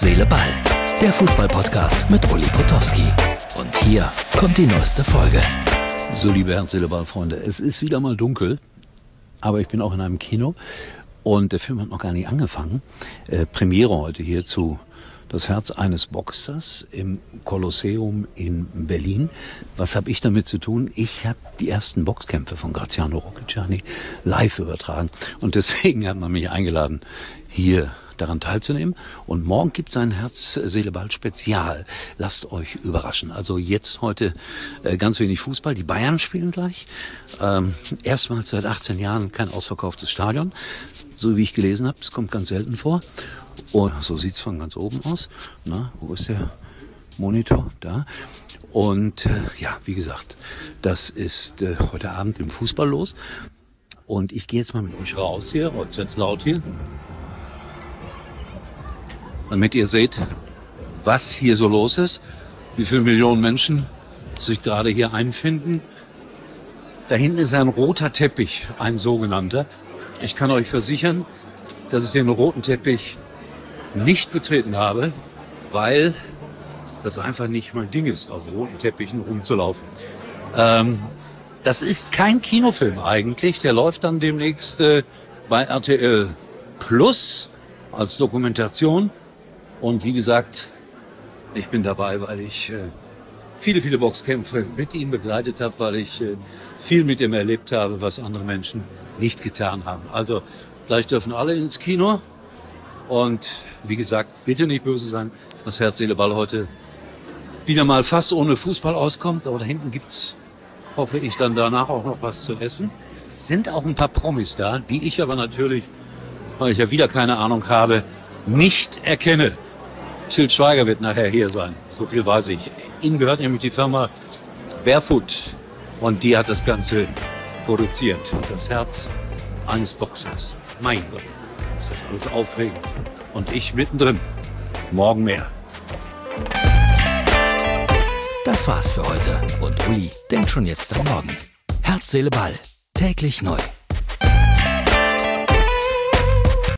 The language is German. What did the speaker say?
Seele, Ball. Der Fußball-Podcast mit Uli Potowski. Und hier kommt die neueste Folge. So, liebe Herz, Seele, Ball, Freunde, es ist wieder mal dunkel, aber ich bin auch in einem Kino und der Film hat noch gar nicht angefangen. Premiere heute hier zu Das Herz eines Boxers im Kolosseum in Berlin. Was habe ich damit zu tun? Ich habe die ersten Boxkämpfe von Graziano Rocchigiani live übertragen und deswegen hat man mich eingeladen, hier daran teilzunehmen. Und morgen gibt es ein Herz-Seele-Ball-Spezial. Lasst euch überraschen. Also jetzt heute ganz wenig Fußball. Die Bayern spielen gleich. Erstmals seit 18 Jahren kein ausverkauftes Stadion. So wie ich gelesen habe, es kommt ganz selten vor. Und so sieht's von ganz oben aus. Na, wo ist der Monitor? Da. Und ja, wie gesagt, das ist heute Abend im Fußball los. Und ich gehe jetzt mal mit euch raus hier. Jetzt wird's laut hier. Damit ihr seht, was hier so los ist, wie viele Millionen Menschen sich gerade hier einfinden. Da hinten ist ein roter Teppich, ein sogenannter. Ich kann euch versichern, dass ich den roten Teppich nicht betreten habe, weil das einfach nicht mein Ding ist, auf roten Teppichen rumzulaufen. Das ist kein Kinofilm eigentlich, der läuft dann demnächst bei RTL Plus als Dokumentation. Und wie gesagt, ich bin dabei, weil ich viele Boxkämpfe mit ihm begleitet habe, weil ich viel mit ihm erlebt habe, was andere Menschen nicht getan haben. Also gleich dürfen alle ins Kino. Und wie gesagt, bitte nicht böse sein, dass Herz, Seele, Ball heute wieder mal fast ohne Fußball auskommt. Aber da hinten gibt's, hoffe ich, dann danach auch noch was zu essen. Es sind auch ein paar Promis da, die ich aber natürlich, weil ich ja wieder keine Ahnung habe, nicht erkenne. Til Schweiger wird nachher hier sein, so viel weiß ich. Ihnen gehört nämlich die Firma Barefoot und die hat das Ganze produziert. Das Herz eines Boxers. Mein Gott, ist das alles aufregend. Und ich mittendrin. Morgen mehr. Das war's für heute. Und Uli denkt schon jetzt an morgen. Herz, Seele, Ball. Täglich neu.